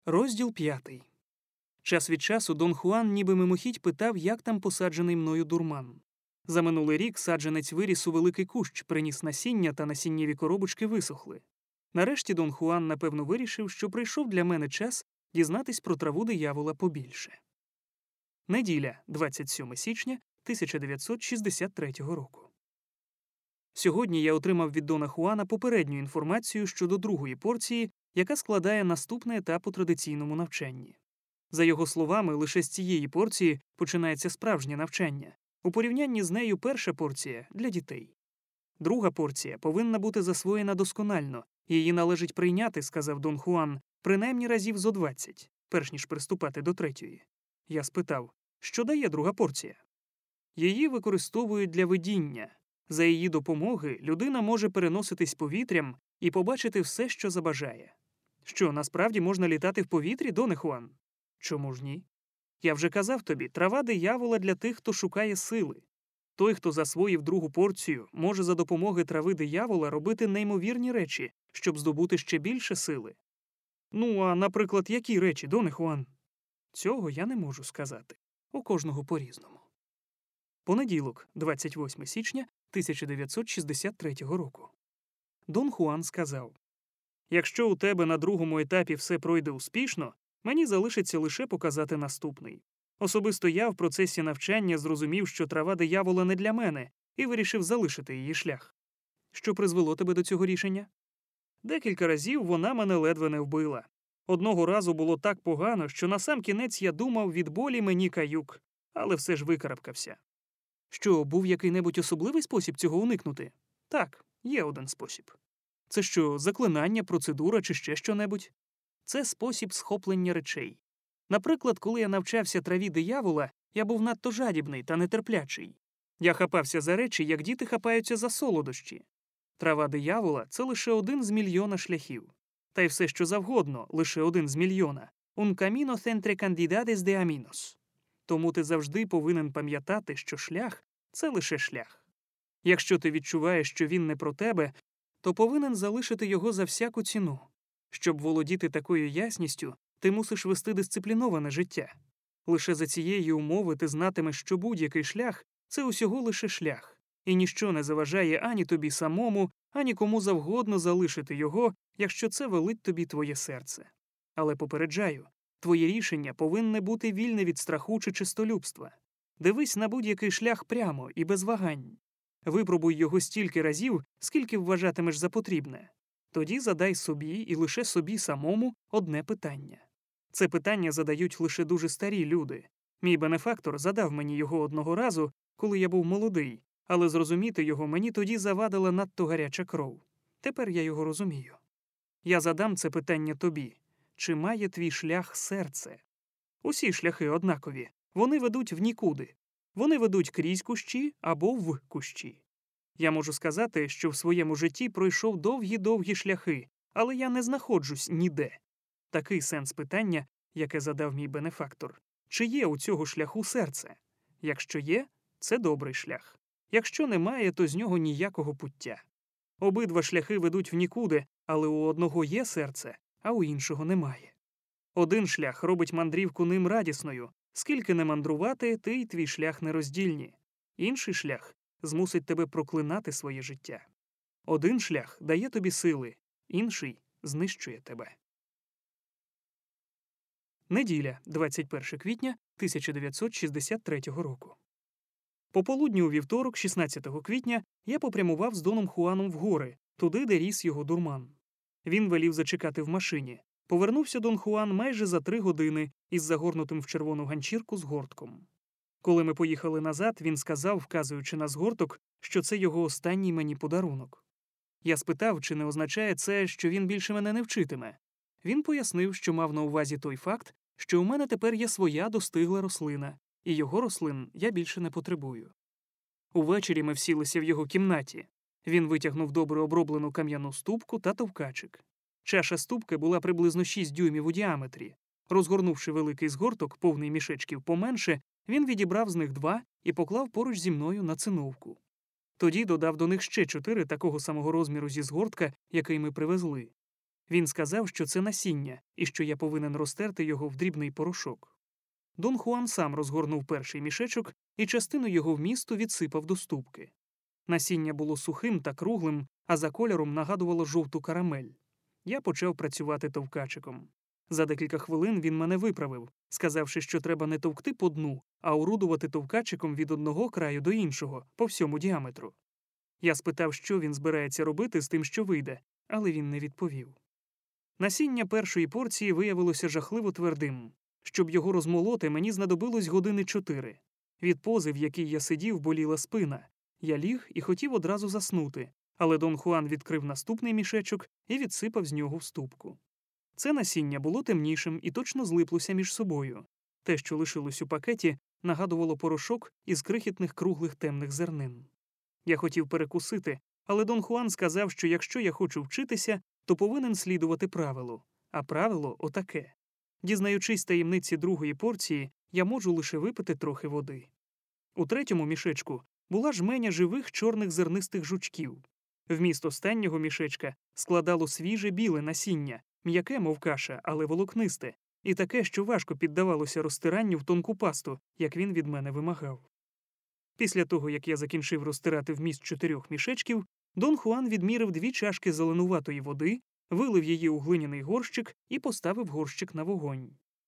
Розділ 5. Час від часу Дон Хуан ніби мимохідь питав, як там посаджений мною дурман. За минулий рік саджанець виріс у великий кущ, приніс насіння та насіннєві коробочки висохли. Нарешті Дон Хуан, напевно, вирішив, що прийшов для мене час дізнатись про траву диявола побільше. Неділя, 27 січня 1963 року. Сьогодні я отримав від Дона Хуана попередню інформацію щодо другої порції, яка складає наступний етап у традиційному навчанні. За його словами, лише з цієї порції починається справжнє навчання. У порівнянні з нею перша порція – для дітей. Друга порція повинна бути засвоєна досконально, її належить прийняти, сказав Дон Хуан, принаймні разів зо 20, перш ніж приступати до третьої. Я спитав, що дає друга порція? Її використовують для видіння. За її допомоги людина може переноситись повітрям і побачити все, що забажає. Що, насправді можна літати в повітрі, Доне Хуан? Чому ж ні? Я вже казав тобі, трава диявола для тих, хто шукає сили. Той, хто засвоїв другу порцію, може за допомоги трави диявола робити неймовірні речі, щоб здобути ще більше сили. Ну, а, наприклад, які речі, Доне Хуан? Цього я не можу сказати. У кожного по-різному. Понеділок, 28 січня 1963 року. Дон Хуан сказав: «Якщо у тебе на другому етапі все пройде успішно, мені залишиться лише показати наступний. Особисто я в процесі навчання зрозумів, що трава диявола не для мене, і вирішив залишити її шлях. Що призвело тебе до цього рішення? Декілька разів вона мене ледве не вбила. Одного разу було так погано, що насамкінець я думав, від болі мені каюк, але все ж викарабкався. Що, був який-небудь особливий спосіб цього уникнути? Так, є один спосіб. Це що, заклинання, процедура чи ще що-небудь? Це спосіб схоплення речей. Наприклад, коли я навчався траві диявола, я був надто жадібний та нетерплячий. Я хапався за речі, як діти хапаються за солодощі. Трава диявола – це лише один з мільйона шляхів. Та й все, що завгодно, лише один з мільйона. Un camino entre cantidades de aminos. Тому ти завжди повинен пам'ятати, що шлях – це лише шлях. Якщо ти відчуваєш, що він не про тебе, то повинен залишити його за всяку ціну. Щоб володіти такою ясністю, ти мусиш вести дисципліноване життя. Лише за цієї умови ти знатимеш, що будь-який шлях – це усього лише шлях, і ніщо не заважає ані тобі самому, ані кому завгодно залишити його, якщо це велить тобі твоє серце. Але попереджаю, твоє рішення повинне бути вільне від страху чи чистолюбства. Дивись на будь-який шлях прямо і без вагань. Випробуй його стільки разів, скільки вважатимеш за потрібне. Тоді задай собі і лише собі самому одне питання. Це питання задають лише дуже старі люди. Мій бенефактор задав мені його одного разу, коли я був молодий, але зрозуміти його мені тоді завадила надто гаряча кров. Тепер я його розумію. Я задам це питання тобі. Чи має твій шлях серце? Усі шляхи однакові. Вони ведуть в нікуди. Вони ведуть крізь кущі або в кущі. Я можу сказати, що в своєму житті пройшов довгі-довгі шляхи, але я не знаходжусь ніде. Такий сенс питання, яке задав мій бенефактор. Чи є у цього шляху серце? Якщо є, це добрий шлях. Якщо немає, то з нього ніякого пуття. Обидва шляхи ведуть в нікуди, але у одного є серце, а у іншого немає. Один шлях робить мандрівку ним радісною. Скільки не мандрувати, ти й твій шлях нероздільні. Інший шлях змусить тебе проклинати своє життя. Один шлях дає тобі сили, інший знищує тебе. Неділя, 21 квітня 1963 року. Пополудні у вівторок, 16 квітня, я попрямував з Доном Хуаном в гори, туди, де ріс його дурман. Він велів зачекати в машині. Повернувся Дон Хуан майже за 3 години із загорнутим в червону ганчірку згортком. Коли ми поїхали назад, він сказав, вказуючи на згорток, що це його останній мені подарунок. Я спитав, чи не означає це, що він більше мене не вчитиме. Він пояснив, що мав на увазі той факт, що у мене тепер є своя достигла рослина, і його рослин я більше не потребую. Увечері ми всілися в його кімнаті. Він витягнув добре оброблену кам'яну ступку та товкачик. Чаша ступки була приблизно 6 дюймів у діаметрі. Розгорнувши великий згорток, повний мішечків поменше, він відібрав з них 2 і поклав поруч зі мною на циновку. Тоді додав до них ще 4 такого самого розміру зі згортка, який ми привезли. Він сказав, що це насіння і що я повинен розтерти його в дрібний порошок. Дон Хуан сам розгорнув перший мішечок і частину його вмісту відсипав до ступки. Насіння було сухим та круглим, а за кольором нагадувало жовту карамель. Я почав працювати товкачиком. За декілька хвилин він мене виправив, сказавши, що треба не товкти по дну, а орудувати товкачиком від одного краю до іншого, по всьому діаметру. Я спитав, що він збирається робити з тим, що вийде, але він не відповів. Насіння першої порції виявилося жахливо твердим. Щоб його розмолоти, мені знадобилось 4 години. Від пози, в якій я сидів, боліла спина. Я ліг і хотів одразу заснути, але Дон Хуан відкрив наступний мішечок і відсипав з нього в ступку. Це насіння було темнішим і точно злиплося між собою. Те, що лишилось у пакеті, нагадувало порошок із крихітних круглих темних зернин. Я хотів перекусити, але Дон Хуан сказав, що якщо я хочу вчитися, то повинен слідувати правилу. А правило отаке. Дізнаючись таємниці другої порції, я можу лише випити трохи води. У третьому мішечку була жменя живих чорних зернистих жучків. Вміст останнього мішечка складало свіже біле насіння, м'яке, мов каша, але волокнисте, і таке, що важко піддавалося розтиранню в тонку пасту, як він від мене вимагав. Після того, як я закінчив розтирати вміст 4 мішечків, Дон Хуан відмірив 2 чашки зеленуватої води, вилив її у глиняний горщик і поставив горщик на вогонь.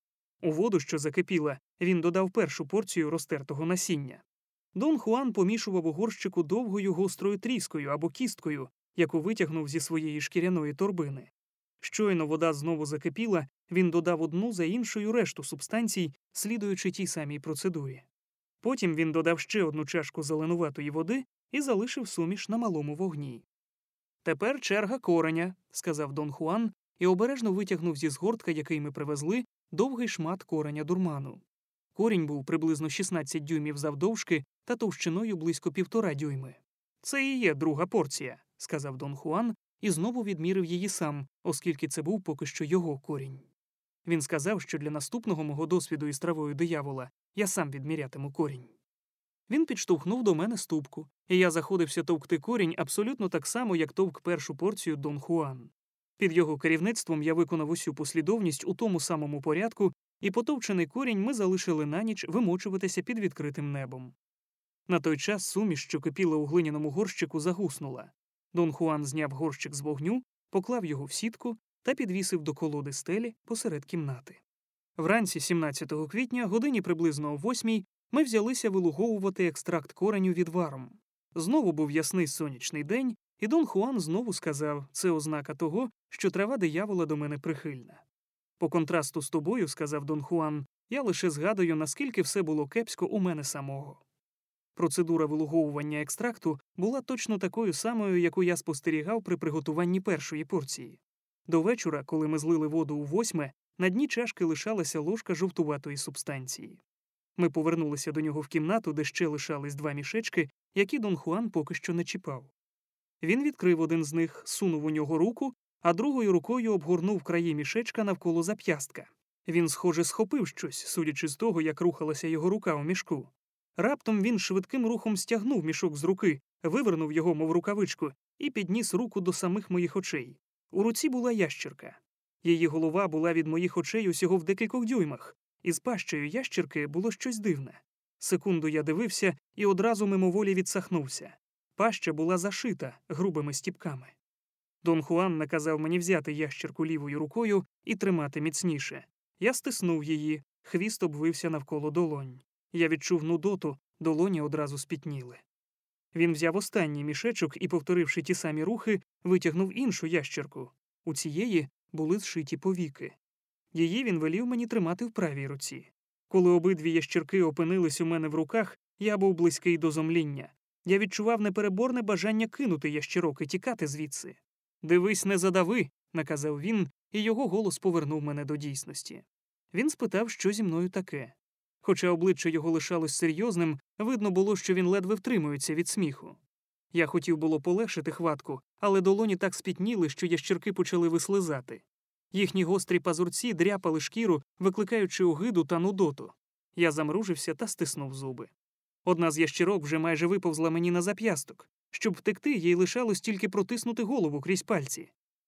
У воду, що закипіла, він додав першу порцію розтертого насіння. Дон Хуан помішував у горщику довгою гострою тріскою або кісткою, яку витягнув зі своєї шкіряної торбини. Щойно вода знову закипіла, він додав одну за іншою решту субстанцій, слідуючи тій самій процедурі. Потім він додав ще 1 чашку зеленуватої води і залишив суміш на малому вогні. «Тепер черга кореня», – сказав Дон Хуан і обережно витягнув зі згортка, який ми привезли, довгий шмат кореня дурману. Корінь був приблизно 16 дюймів завдовжки та товщиною близько 1,5 дюйми. «Це і є друга порція», – сказав Дон Хуан і знову відмірив її сам, оскільки це був поки що його корінь. Він сказав, що для наступного мого досвіду із травою диявола я сам відмірятиму корінь. Він підштовхнув до мене ступку, і я заходився товкти корінь абсолютно так само, як товк першу порцію Дон Хуан. Під його керівництвом я виконав усю послідовність у тому самому порядку, і потовчений корінь ми залишили на ніч вимочуватися під відкритим небом. На той час суміш, що кипіла у глиняному горщику, загуснула. Дон Хуан зняв горщик з вогню, поклав його в сітку та підвісив до колоди стелі посеред кімнати. Вранці 17 квітня, годині приблизно о 8, ми взялися вилуговувати екстракт кореню відваром. Знову був ясний сонячний день, і Дон Хуан знову сказав, це ознака того, що трава диявола до мене прихильна. По контрасту з тобою, сказав Дон Хуан, я лише згадую, наскільки все було кепсько у мене самого. Процедура вилуговування екстракту була точно такою самою, яку я спостерігав при приготуванні першої порції. До вечора, коли ми злили воду у 8, на дні чашки лишалася ложка жовтуватої субстанції. Ми повернулися до нього в кімнату, де ще лишались 2 мішечки, які Дон Хуан поки що не чіпав. Він відкрив один з них, сунув у нього руку, а другою рукою обгорнув краї мішечка навколо зап'ястка. Він, схоже, схопив щось, судячи з того, як рухалася його рука у мішку. Раптом він швидким рухом стягнув мішок з руки, вивернув його, мов рукавичку, і підніс руку до самих моїх очей. У руці була ящірка. Її голова була від моїх очей усього в декількох дюймах, і з пащею ящірки було щось дивне. Секунду я дивився і одразу мимоволі відсахнувся. Паща була зашита грубими стіпками. Дон Хуан наказав мені взяти ящірку лівою рукою і тримати міцніше. Я стиснув її, хвіст обвився навколо долонь. Я відчув нудоту, долоні одразу спітніли. Він взяв останній мішечок і, повторивши ті самі рухи, витягнув іншу ящірку. У цієї були зшиті повіки. Її він велів мені тримати в правій руці. Коли обидві ящірки опинились у мене в руках, я був близький до зомління. Я відчував непереборне бажання кинути ящірок і тікати звідси. «Дивись, не задави», – наказав він, і його голос повернув мене до дійсності. Він спитав, що зі мною таке. Хоча обличчя його лишалось серйозним, видно було, що він ледве втримується від сміху. Я хотів було полегшити хватку, але долоні так спітніли, що ящірки почали вислизати. Їхні гострі пазурці дряпали шкіру, викликаючи огиду та нудоту. Я замружився та стиснув зуби. Одна з ящірок вже майже виповзла мені на зап'ясток. Щоб втекти, їй лишалось тільки протиснути голову крізь пальці.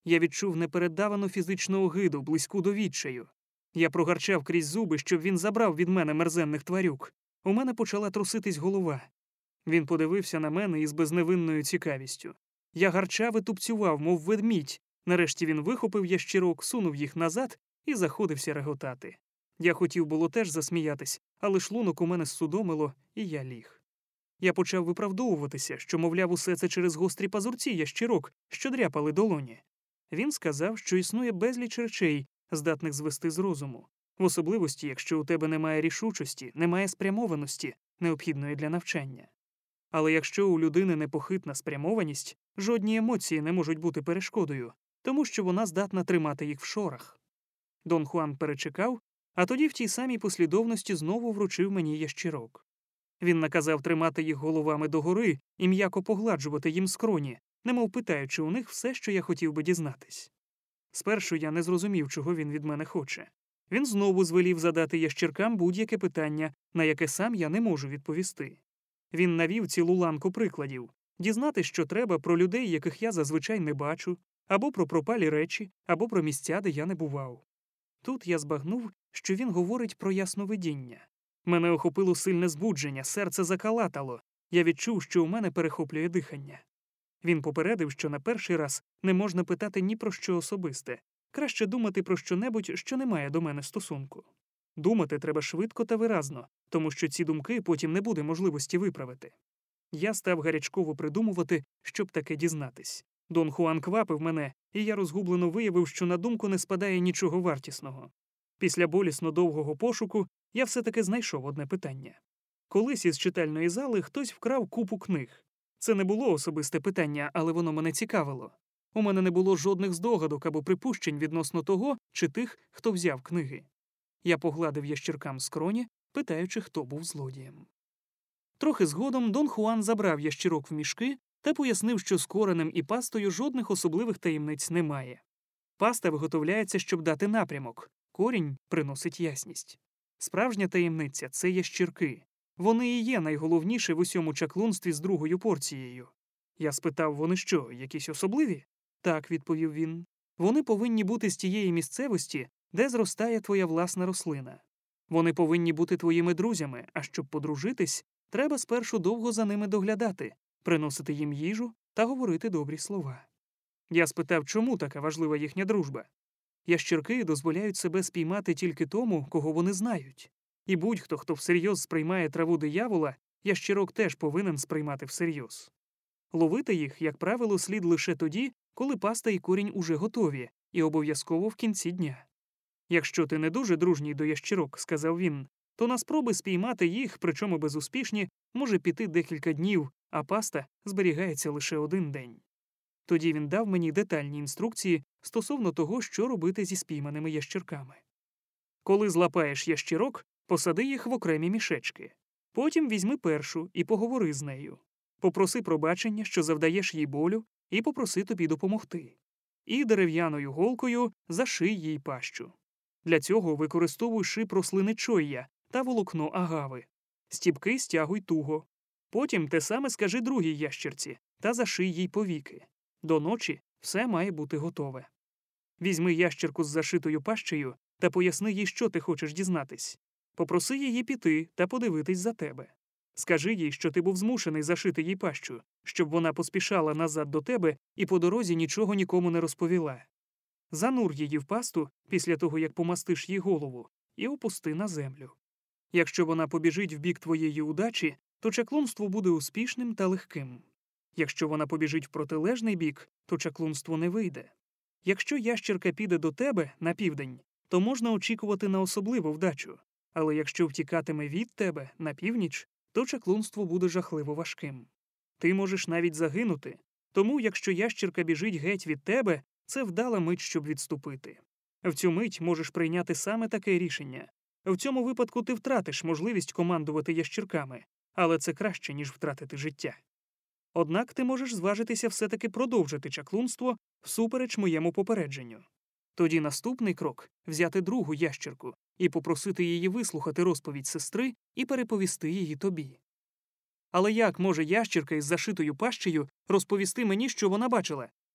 Я відчув непередавану фізичну огиду, близьку до відчаю. Я прогарчав крізь зуби, щоб він забрав від мене мерзенних тварюк. У мене почала труситись голова. Він подивився на мене із безневинною цікавістю. Я гарчав і тупцював, мов ведмідь. Нарешті він вихопив ящірок, сунув їх назад і заходився реготати. Я хотів було теж засміятись, але шлунок у мене ссудомило, і я ліг. Я почав виправдовуватися, що, мовляв, усе це через гострі пазурці ящірок, що дряпали долоні. Він сказав, що існує безліч речей, здатних звести з розуму, в особливості, якщо у тебе немає рішучості, немає спрямованості, необхідної для навчання. Але якщо у людини непохитна спрямованість, жодні емоції не можуть бути перешкодою, тому що вона здатна тримати їх в шорах. Дон Хуан перечекав, а тоді в тій самій послідовності знову вручив мені ящірок. Він наказав тримати їх головами догори і м'яко погладжувати їм скроні, немов питаючи у них все, що я хотів би дізнатись. Спершу я не зрозумів, чого він від мене хоче. Він знову звелів задати ящіркам будь-яке питання, на яке сам я не можу відповісти. Він навів цілу ланку прикладів. Дізнатись, що треба про людей, яких я зазвичай не бачу, або про пропалі речі, або про місця, де я не бував. Тут я збагнув, що він говорить про ясновидіння. Мене охопило сильне збудження, серце закалатало. Я відчув, що у мене перехоплює дихання. Він попередив, що на перший раз не можна питати ні про що особисте. Краще думати про що-небудь, що не має до мене стосунку. Думати треба швидко та виразно, тому що ці думки потім не буде можливості виправити. Я став гарячково придумувати, щоб таке дізнатись. Дон Хуан квапив мене, і я розгублено виявив, що на думку не спадає нічого вартісного. Після болісно довгого пошуку я все-таки знайшов одне питання. Колись із читальної зали хтось вкрав купу книг. Це не було особисте питання, але воно мене цікавило. У мене не було жодних здогадок або припущень відносно того, чи тих, хто взяв книги. Я погладив ящіркам скроні, питаючи, хто був злодієм. Трохи згодом Дон Хуан забрав ящірок в мішки та пояснив, що з коренем і пастою жодних особливих таємниць немає. Паста виготовляється, щоб дати напрямок, корінь приносить ясність. Справжня таємниця – це ящірки. Вони і є найголовніше в усьому чаклунстві з другою порцією. Я спитав, вони що, якісь особливі? Так, відповів він. Вони повинні бути з тієї місцевості, де зростає твоя власна рослина. Вони повинні бути твоїми друзями, а щоб подружитись, треба спершу довго за ними доглядати, приносити їм їжу та говорити добрі слова. Я спитав, чому така важлива їхня дружба. Ящірки дозволяють себе спіймати тільки тому, кого вони знають. І будь-хто, хто всерйоз сприймає траву диявола, ящірок теж повинен сприймати всерйоз. Ловити їх, як правило, слід лише тоді, коли паста і корінь уже готові, і обов'язково в кінці дня. «Якщо ти не дуже дружній до ящірок», – сказав він, – то на спроби спіймати їх, причому безуспішні, може піти декілька днів, а паста зберігається лише один день. Тоді він дав мені детальні інструкції стосовно того, що робити зі спійманими ящірками. Коли злапаєш ящірок, посади їх в окремі мішечки. Потім візьми першу і поговори з нею. Попроси пробачення, що завдаєш їй болю, і попроси тобі допомогти. І дерев'яною голкою заший їй пащу. Для цього використовуй шип рослини чойя та волокно агави. Стіпки стягуй туго. Потім те саме скажи другій ящірці та заший їй повіки. До ночі все має бути готове. Візьми ящірку з зашитою пащею та поясни їй, що ти хочеш дізнатись. Попроси її піти та подивитись за тебе. Скажи їй, що ти був змушений зашити їй пащу, щоб вона поспішала назад до тебе і по дорозі нічого нікому не розповіла. Занур її в пасту після того, як помастиш їй голову, і опусти на землю. Якщо вона побіжить в бік твоєї удачі, то чаклунство буде успішним та легким. Якщо вона побіжить в протилежний бік, то чаклунство не вийде. Якщо ящірка піде до тебе на південь, то можна очікувати на особливу вдачу. Але якщо втікатиме від тебе на північ, то чаклунство буде жахливо важким. Ти можеш навіть загинути. Тому, якщо ящірка біжить геть від тебе, це вдала мить, щоб відступити. В цю мить можеш прийняти саме таке рішення. В цьому випадку ти втратиш можливість командувати ящірками, але це краще, ніж втратити життя. Однак ти можеш зважитися все-таки продовжити чаклунство всупереч моєму попередженню. Тоді наступний крок – взяти другу ящірку і попросити її вислухати розповідь сестри і переповісти її тобі. Але як може ящірка із зашитою пащею розповісти мені, що вона бачила?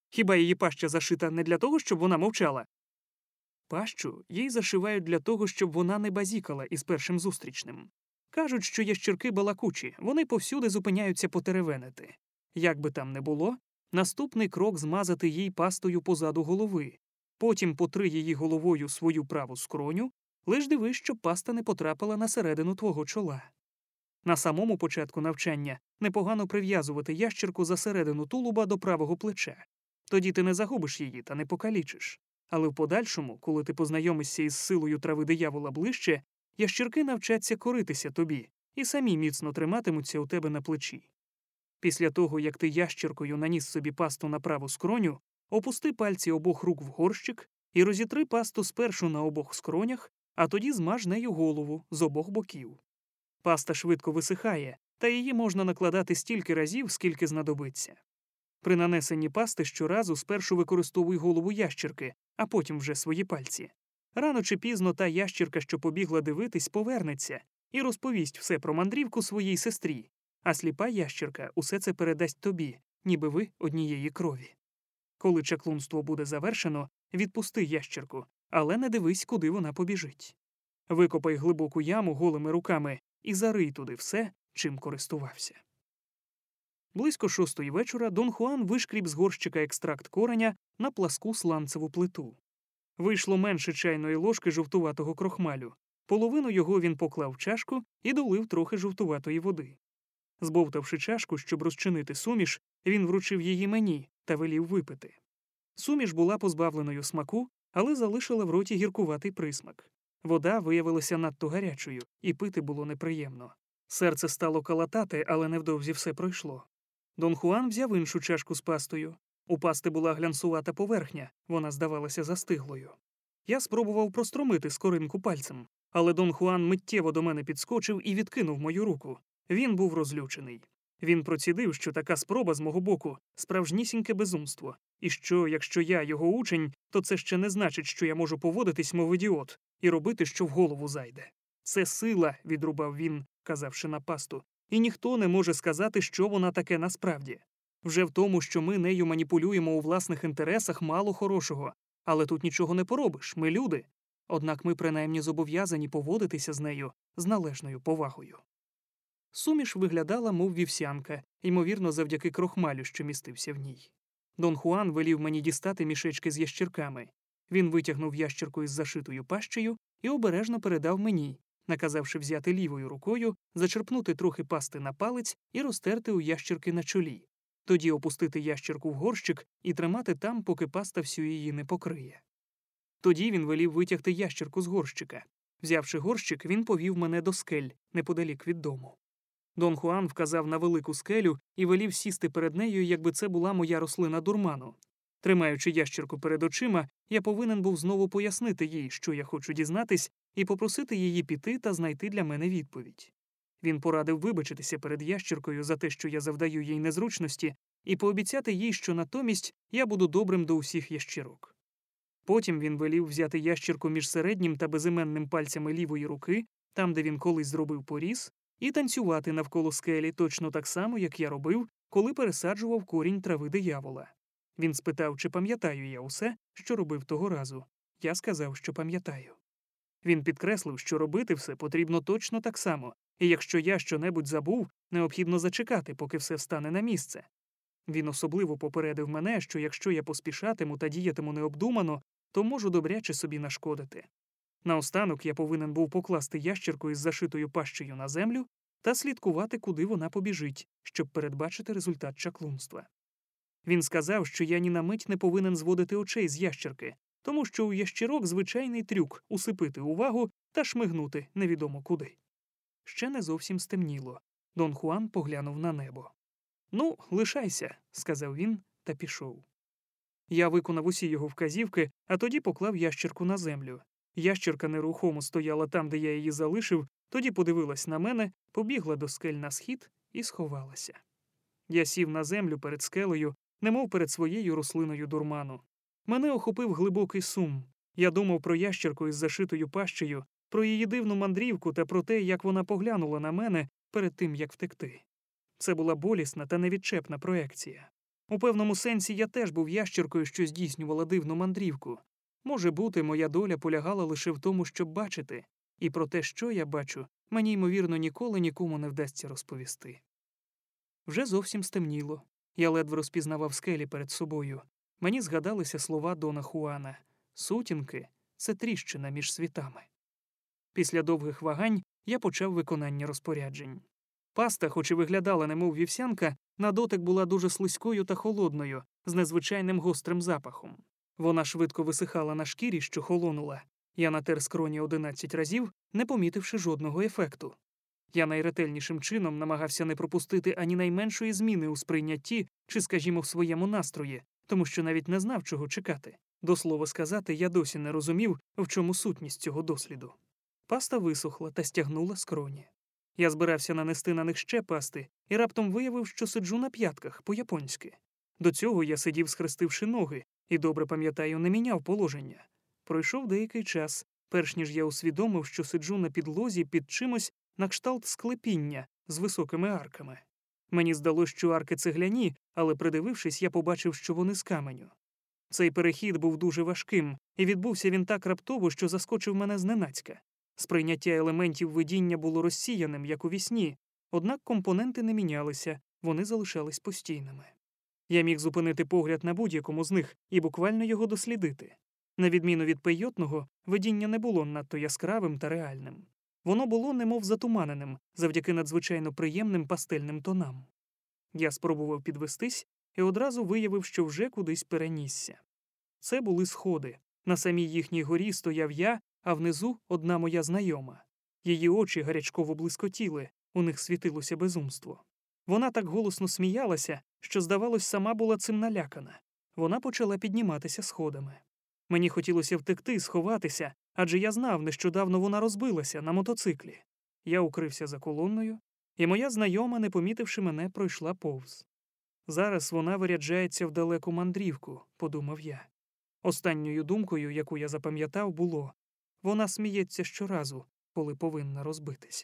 Хіба її паща зашита не для того, щоб вона мовчала? Пащу їй зашивають для того, щоб вона не базікала із першим зустрічним. Кажуть, що ящірки балакучі, вони повсюди зупиняються потеревенити. Як би там не було, наступний крок змазати їй пастою позаду голови. Потім потри її головою свою праву скроню, лиш дивись, щоб паста не потрапила на середину твого чола. На самому початку навчання непогано прив'язувати ящірку за середину тулуба до правого плеча. Тоді ти не загубиш її та не покалічиш. Але в подальшому, коли ти познайомишся із силою трави диявола ближче, ящірки навчаться коритися тобі і самі міцно триматимуться у тебе на плечі. Після того, як ти ящіркою наніс собі пасту на праву скроню, опусти пальці обох рук в горщик і розітри пасту спершу на обох скронях, а тоді змаж нею голову з обох боків. Паста швидко висихає, та її можна накладати стільки разів, скільки знадобиться. При нанесенні пасти щоразу спершу використовуй голову ящірки, а потім вже свої пальці. Рано чи пізно та ящірка, що побігла дивитись, повернеться і розповість все про мандрівку своїй сестрі, а сліпа ящірка усе це передасть тобі, ніби ви однієї крові. Коли чаклунство буде завершено, відпусти ящірку, але не дивись, куди вона побіжить. Викопай глибоку яму голими руками і зарий туди все, чим користувався. Близько 6-ї вечора Дон Хуан вишкріб з горщика екстракт кореня на пласку сланцеву плиту. Вийшло менше чайної ложки жовтуватого крохмалю. Половину його він поклав в чашку і долив трохи жовтуватої води. Збовтавши чашку, щоб розчинити суміш, він вручив її мені та велів випити. Суміш була позбавленою смаку, але залишила в роті гіркуватий присмак. Вода виявилася надто гарячою, і пити було неприємно. Серце стало калатати, але невдовзі все пройшло. Дон Хуан взяв іншу чашку з пастою. У пасти була глянцувата поверхня, вона здавалася застиглою. Я спробував простромити скоринку пальцем, але Дон Хуан миттєво до мене підскочив і відкинув мою руку. Він був розлючений. Він процідив, що така спроба з мого боку – справжнісіньке безумство, і що, якщо я його учень, то це ще не значить, що я можу поводитись, мов ідіот, і робити, що в голову зайде. Це сила, відрубав він, казавши на пасту, і ніхто не може сказати, що вона таке насправді. Вже в тому, що ми нею маніпулюємо у власних інтересах, мало хорошого. Але тут нічого не поробиш, ми люди. Однак ми принаймні зобов'язані поводитися з нею з належною повагою. Суміш виглядала, мов вівсянка, ймовірно, завдяки крохмалю, що містився в ній. Дон Хуан велів мені дістати мішечки з ящірками. Він витягнув ящірку із зашитою пащею і обережно передав мені, наказавши взяти лівою рукою, зачерпнути трохи пасти на палець і розтерти у ящірки на чолі. Тоді опустити ящірку в горщик і тримати там, поки паста всю її не покриє. Тоді він велів витягти ящірку з горщика. Взявши горщик, він повів мене до скель, неподалік від дому. Дон Хуан вказав на велику скелю і велів сісти перед нею, якби це була моя рослина дурману. Тримаючи ящірку перед очима, я повинен був знову пояснити їй, що я хочу дізнатись, і попросити її піти та знайти для мене відповідь. Він порадив вибачитися перед ящіркою за те, що я завдаю їй незручності, і пообіцяти їй, що натомість я буду добрим до усіх ящірок. Потім він велів взяти ящірку між середнім та безіменним пальцями лівої руки, там, де він колись зробив поріз, і танцювати навколо скелі точно так само, як я робив, коли пересаджував корінь трави диявола. Він спитав, чи пам'ятаю я усе, що робив того разу. Я сказав, що пам'ятаю. Він підкреслив, що робити все потрібно точно так само, і якщо я щонебудь забув, необхідно зачекати, поки все встане на місце. Він особливо попередив мене, що якщо я поспішатиму та діятиму необдумано, то можу добряче собі нашкодити. Наостанок я повинен був покласти ящірку із зашитою пащею на землю та слідкувати, куди вона побіжить, щоб передбачити результат чаклунства. Він сказав, що я ні на мить не повинен зводити очей з ящірки, тому що у ящірок звичайний трюк – усипити увагу та шмигнути невідомо куди. Ще не зовсім стемніло. Дон Хуан поглянув на небо. «Ну, лишайся», – сказав він та пішов. Я виконав усі його вказівки, а тоді поклав ящірку на землю. Ящірка нерухомо стояла там, де я її залишив, тоді подивилась на мене, побігла до скель на схід і сховалася. Я сів на землю перед скелею, немов перед своєю рослиною дурману. Мене охопив глибокий сум. Я думав про ящірку із зашитою пащею, про її дивну мандрівку та про те, як вона поглянула на мене перед тим, як втекти. Це була болісна та невідчепна проекція. У певному сенсі я теж був ящіркою, що здійснювала дивну мандрівку. Може бути, моя доля полягала лише в тому, щоб бачити, і про те, що я бачу, мені, ймовірно, ніколи нікому не вдасться розповісти. Вже зовсім стемніло. Я ледве розпізнавав скелі перед собою. Мені згадалися слова Дона Хуана. Сутінки – це тріщина між світами. Після довгих вагань я почав виконання розпоряджень. Паста, хоч і виглядала немов вівсянка, на дотик була дуже слизькою та холодною, з незвичайним гострим запахом. Вона швидко висихала на шкірі, що холонула. Я натер скроні 11 разів, не помітивши жодного ефекту. Я найретельнішим чином намагався не пропустити ані найменшої зміни у сприйнятті чи, скажімо, в своєму настрої, тому що навіть не знав, чого чекати. До слова сказати, я досі не розумів, в чому сутність цього досліду. Паста висохла та стягнула скроні. Я збирався нанести на них ще пасти і раптом виявив, що сиджу на п'ятках, по-японськи. До цього я сидів, схрестивши ноги, і, добре пам'ятаю, не міняв положення. Пройшов деякий час, перш ніж я усвідомив, що сиджу на підлозі під чимось на кшталт склепіння з високими арками. Мені здалося, що арки цегляні, але, придивившись, я побачив, що вони з каменю. Цей перехід був дуже важким, і відбувся він так раптово, що заскочив мене зненацька. Сприйняття елементів видіння було розсіяним, як у вісні, однак компоненти не мінялися, вони залишались постійними. Я міг зупинити погляд на будь-якому з них і буквально його дослідити. На відміну від пейотного, видіння не було надто яскравим та реальним. Воно було немов затуманеним, завдяки надзвичайно приємним пастельним тонам. Я спробував підвестись і одразу виявив, що вже кудись перенісся. Це були сходи. На самій їхній горі стояв я, а внизу одна моя знайома. Її очі гарячково блискотіли, у них світилося безумство. Вона так голосно сміялася, що, здавалось, сама була цим налякана. Вона почала підніматися сходами. Мені хотілося втекти, сховатися, адже я знав, нещодавно вона розбилася на мотоциклі. Я укрився за колонною, і моя знайома, не помітивши мене, пройшла повз. Зараз вона виряджається в далеку мандрівку, подумав я. Останньою думкою, яку я запам'ятав, було: вона сміється щоразу, коли повинна розбитися.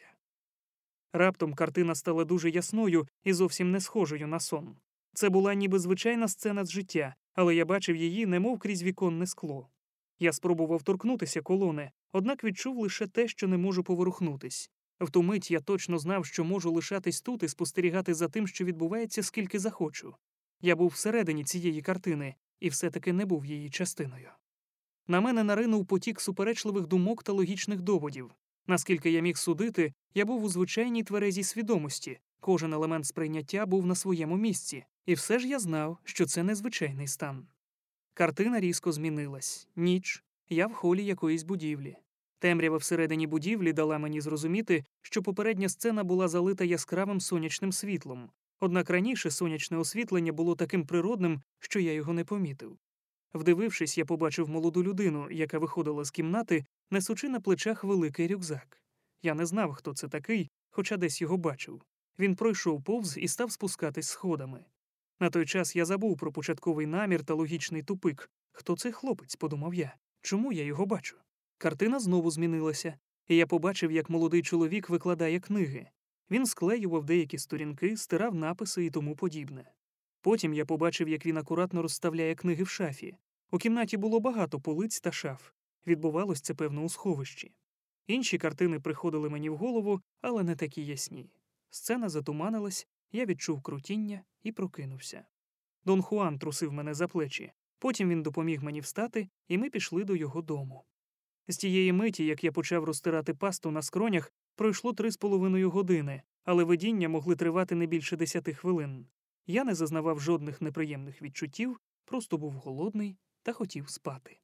Раптом картина стала дуже ясною і зовсім не схожою на сон. Це була ніби звичайна сцена з життя, але я бачив її немов крізь віконне скло. Я спробував торкнутися колони, однак відчув лише те, що не можу поворухнутись. В ту мить я точно знав, що можу лишатись тут і спостерігати за тим, що відбувається, скільки захочу. Я був всередині цієї картини, і все-таки не був її частиною. На мене наринув потік суперечливих думок та логічних доводів. Наскільки я міг судити, я був у звичайній тверезій свідомості, кожен елемент сприйняття був на своєму місці, і все ж я знав, що це незвичайний стан. Картина різко змінилась. Ніч. Я в холі якоїсь будівлі. Темрява всередині будівлі дала мені зрозуміти, що попередня сцена була залита яскравим сонячним світлом. Однак раніше сонячне освітлення було таким природним, що я його не помітив. Вдивившись, я побачив молоду людину, яка виходила з кімнати, несучи на плечах великий рюкзак. Я не знав, хто це такий, хоча десь його бачив. Він пройшов повз і став спускатись сходами. На той час я забув про початковий намір та логічний тупик. Хто цей хлопець, подумав я. Чому я його бачу? Картина знову змінилася, і я побачив, як молодий чоловік викладає книги. Він склеював деякі сторінки, стирав написи і тому подібне. Потім я побачив, як він акуратно розставляє книги в шафі. У кімнаті було багато полиць та шаф. Відбувалось це, певно, у сховищі. Інші картини приходили мені в голову, але не такі ясні. Сцена затуманилась, я відчув крутіння і прокинувся. Дон Хуан трусив мене за плечі. Потім він допоміг мені встати, і ми пішли до його дому. З тієї миті, як я почав розтирати пасту на скронях, пройшло 3,5 години, але видіння могли тривати не більше 10 хвилин. Я не зазнавав жодних неприємних відчуттів, просто був голодний та хотів спати.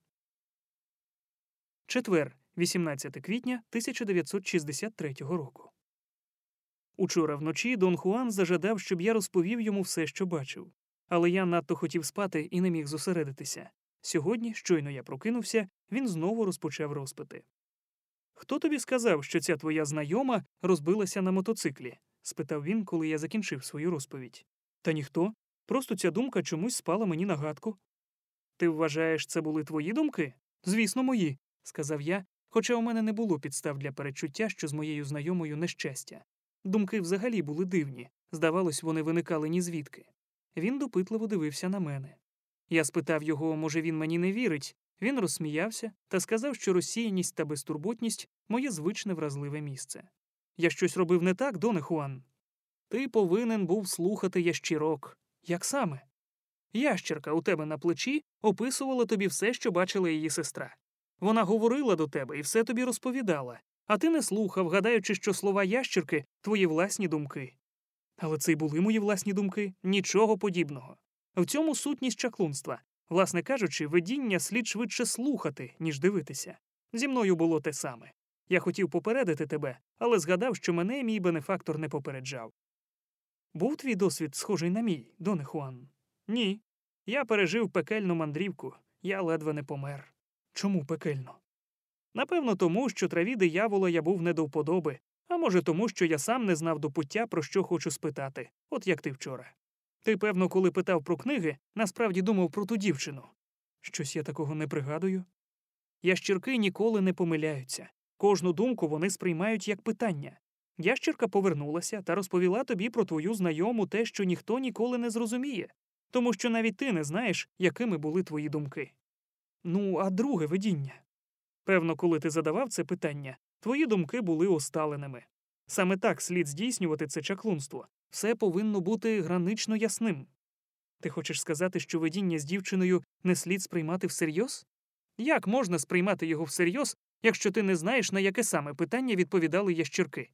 Четвер, 18 квітня 1963 року. Учора вночі Дон Хуан зажадав, щоб я розповів йому все, що бачив. Але я надто хотів спати і не міг зосередитися. Сьогодні, щойно я прокинувся, він знову розпочав розпити. «Хто тобі сказав, що ця твоя знайома розбилася на мотоциклі?» – спитав він, коли я закінчив свою розповідь. «Та ніхто. Просто ця думка чомусь спала мені на гадку». «Ти вважаєш, це були твої думки?» «Звісно, мої», – сказав я, хоча у мене не було підстав для передчуття, що з моєю знайомою нещастя. Думки взагалі були дивні. Здавалось, вони виникали нізвідки. Він допитливо дивився на мене. Я спитав його, може, він мені не вірить. Він розсміявся та сказав, що розсіяність та безтурботність – моє звичне вразливе місце. Я щось робив не так, Доне Хуан? Ти повинен був слухати ящірок. Як саме? Ящірка у тебе на плечі описувала тобі все, що бачила її сестра. Вона говорила до тебе і все тобі розповідала, а ти не слухав, гадаючи, що слова ящірки – твої власні думки. Але це й були мої власні думки? Нічого подібного. В цьому сутність чаклунства. Власне кажучи, видіння слід швидше слухати, ніж дивитися. Зі мною було те саме. Я хотів попередити тебе, але згадав, що мене мій бенефактор не попереджав. Був твій досвід схожий на мій, Доне Хуан? Ні. Я пережив пекельну мандрівку. Я ледве не помер. Чому пекельно? Напевно, тому, що траві диявола я був не до вподоби, а може тому, що я сам не знав до пуття, про що хочу спитати, от як ти вчора. Ти, певно, коли питав про книги, насправді думав про ту дівчину. Щось я такого не пригадую. Ящірки ніколи не помиляються. Кожну думку вони сприймають як питання. Ящірка повернулася та розповіла тобі про твою знайому те, що ніхто ніколи не зрозуміє, тому що навіть ти не знаєш, якими були твої думки. Ну, а друге видіння? Певно, коли ти задавав це питання, твої думки були усталеними. Саме так слід здійснювати це чаклунство. Все повинно бути гранично ясним. Ти хочеш сказати, що видіння з дівчиною не слід сприймати всерйоз? Як можна сприймати його всерйоз, якщо ти не знаєш, на яке саме питання відповідали ящірки?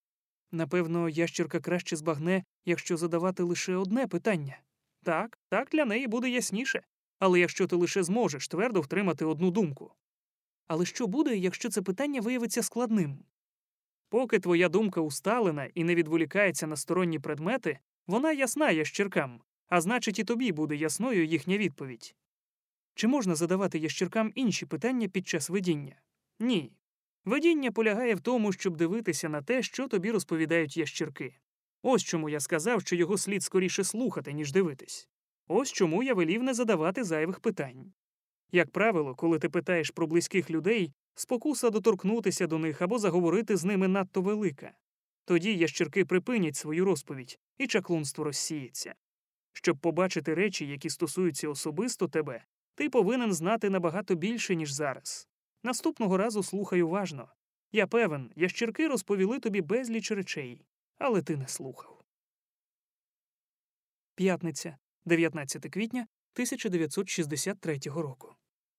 Напевно, ящірка краще збагне, якщо задавати лише одне питання. Так, для неї буде ясніше. Але якщо ти лише зможеш твердо втримати одну думку. Але що буде, якщо це питання виявиться складним? Поки твоя думка усталена і не відволікається на сторонні предмети, вона ясна ящіркам, а значить і тобі буде ясною їхня відповідь. Чи можна задавати ящіркам інші питання під час видіння? Ні. Видіння полягає в тому, щоб дивитися на те, що тобі розповідають ящірки. Ось чому я сказав, що його слід скоріше слухати, ніж дивитись. Ось чому я велів не задавати зайвих питань. Як правило, коли ти питаєш про близьких людей, спокуса доторкнутися до них або заговорити з ними надто велика. Тоді ящірки припинять свою розповідь, і чаклунство розсіється. Щоб побачити речі, які стосуються особисто тебе, ти повинен знати набагато більше, ніж зараз. Наступного разу слухай уважно. Я певен, ящірки розповіли тобі безліч речей, але ти не слухав. П'ятниця, 19 квітня 1963 року.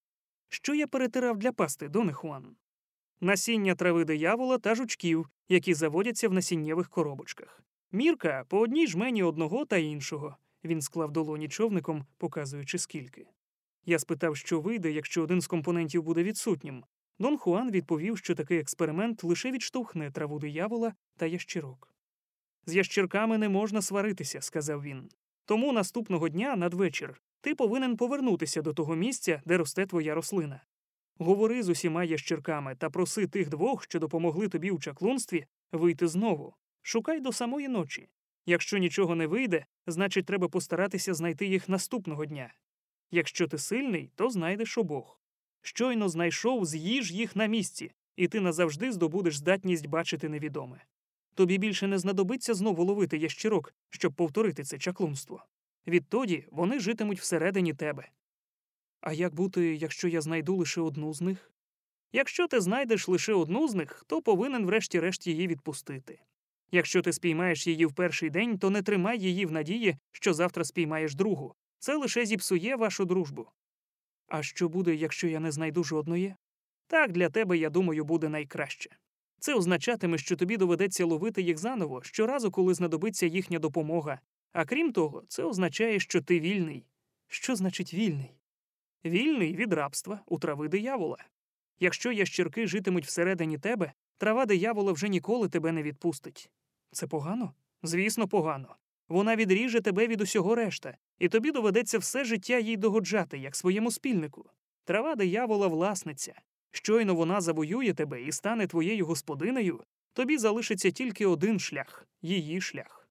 Що я перетирав для пасти, Доне Хуан? Насіння трави диявола та жучків, які заводяться в насіннєвих коробочках. Мірка по одній жмені одного та іншого. Він склав долоні човником, показуючи скільки. Я спитав, що вийде, якщо один з компонентів буде відсутнім. Дон Хуан відповів, що такий експеримент лише відштовхне траву диявола та ящірок. «З ящірками не можна сваритися», – сказав він. «Тому наступного дня, надвечір, ти повинен повернутися до того місця, де росте твоя рослина. Говори з усіма ящірками та проси тих двох, що допомогли тобі у чаклунстві, вийти знову. Шукай до самої ночі. Якщо нічого не вийде, значить треба постаратися знайти їх наступного дня. Якщо ти сильний, то знайдеш обох. Щойно знайшов, з'їж їх на місці, і ти назавжди здобудеш здатність бачити невідоме. Тобі більше не знадобиться знову ловити ящірок, щоб повторити це чаклунство. Відтоді вони житимуть всередині тебе. А як бути, якщо я знайду лише одну з них? Якщо ти знайдеш лише одну з них, то повинен врешті-решт її відпустити. Якщо ти спіймаєш її в перший день, то не тримай її в надії, що завтра спіймаєш другу. Це лише зіпсує вашу дружбу. А що буде, якщо я не знайду жодної? Так для тебе, я думаю, буде найкраще. Це означатиме, що тобі доведеться ловити їх заново щоразу, коли знадобиться їхня допомога. А крім того, це означає, що ти вільний. Що значить вільний? Вільний від рабства у трави диявола. Якщо ящірки житимуть всередині тебе, трава диявола вже ніколи тебе не відпустить. Це погано? Звісно, погано. Вона відріже тебе від усього решта, і тобі доведеться все життя їй догоджати, як своєму спільнику. Трава диявола – власниця. Щойно вона завоює тебе і стане твоєю господинею, тобі залишиться тільки один шлях – її шлях.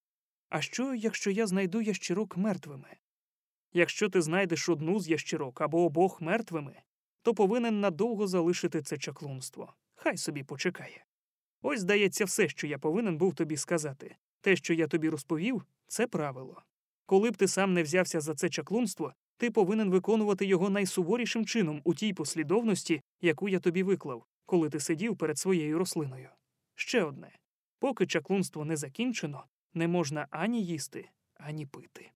А що, якщо я знайду ящірок мертвими? Якщо ти знайдеш одну з ящірок або обох мертвими, то повинен надовго залишити це чаклунство. Хай собі почекає. Ось, здається, все, що я повинен був тобі сказати. Те, що я тобі розповів, це правило. Коли б ти сам не взявся за це чаклунство, ти повинен виконувати його найсуворішим чином у тій послідовності, яку я тобі виклав, коли ти сидів перед своєю рослиною. Ще одне. Поки чаклунство не закінчено, не можна ані їсти, ані пити.